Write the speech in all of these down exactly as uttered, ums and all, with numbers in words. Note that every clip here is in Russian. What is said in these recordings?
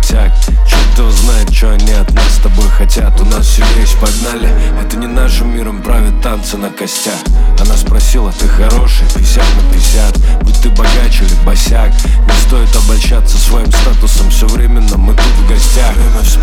косяк. Черт его знает, что они от нас с тобой хотят. У нас все есть, погнали. Это не нашим миром правят танцы на костях. Она спросила, ты хороший, пятьдесят на пятьдесят. Будь ты богаче или босяк, не стоит обольщаться своим статусом. Все временно, мы тут в гостях.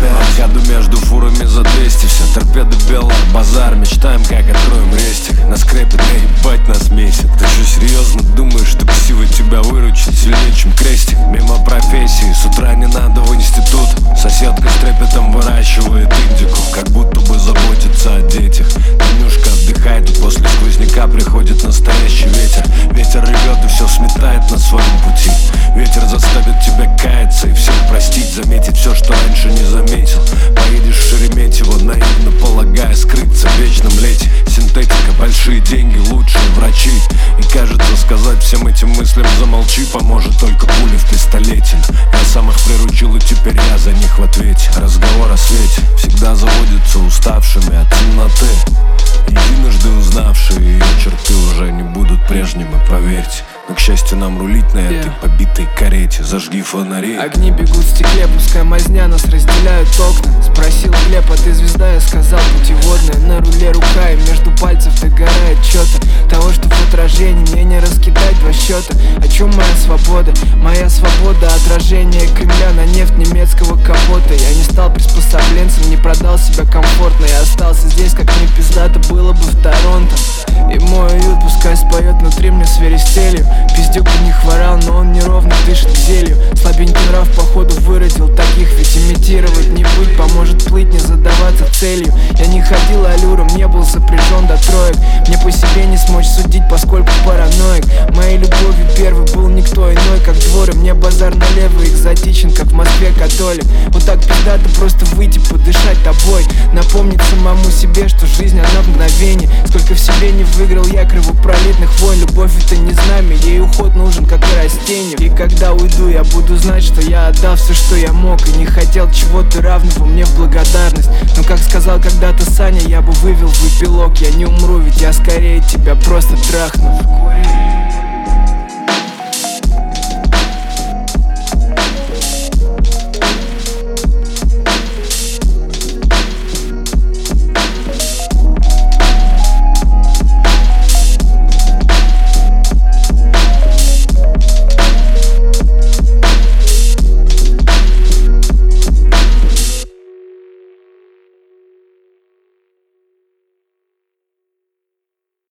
В ходу между фурами за двести. Вся торпеда белая, базар. Мечтаем, как откроем рестик. Нас крепит, эй, ебать нас месяц. Ты что, серьезно думаешь, что ксивы тебя выручит сильнее, чем крестик? Мимо профессии, с утра не надо в институт. Соседка с трепетом выращивает индику, как будто бы заботится о детях. Танюшка отдыхает, и после сквозняка приходит настоящий ветер. Ветер ревет и все сметает на своем пути. Ветер заставит тебя каяться и всех простить. Заметить все, что раньше не заметил. Поедешь в Шереметьево, наивно полагая скрыться в вечном лете. Синтетика, большие деньги, лучшие врачи. И кажется, сказать всем этим мыслям замолчи поможет только пуля в пистолете. Я сам их приручил, и теперь я за них в ответе. Разговор о свете всегда заводится уставшими от темноты. Единожды узнавшие ее черты уже не будут прежними, поверьте. Но, к счастью, нам рулить на этой побитой карете. Зажги фонари. Огни бегут в стекле, пускай мазня, нас разделяют окна. Спросил Глеб, а ты звезда? Я сказал, путеводная. На руле рука, и между пальцев догорает что-то. Того, что в отражении мне не раскидать два счета. О чем моя свобода? Моя свобода — отражение Кремля на нефть немецкого капота. Я не стал приспособленцем, не продал себя комфортно. Я остался здесь, как мне пиздато было бы в Торонто. И мой уют пускай споет внутри мне свиристелью. Пиздюк у них ворал, но он неровно дышит к зелью. Слабенький нрав походу выродил таких. Ведь имитировать не быть поможет плыть, не задаваться целью. Я не ходил аллюром, не был сопряжен до троек. Мне по себе не смочь судить, поскольку параноик. Моей любовью первый был никто иной, как двор. И мне базар налево экзотичен, как в Москве католик. Вот так пиздато просто выйти, подышать тобой. Напомнить самому себе, что жизнь она в мгновении. Сколько в себе не выиграл я кровопролитных войн. Любовь это не знамя, ей уход нужен, как и растению. И когда уйду, я буду знать, что я отдал все, что я мог. И не хотел чего-то равного мне в благодарность. Но как сказал когда-то Саня, я бы вывел в эпилог. Я не умру, ведь я скорее тебя просто трахну.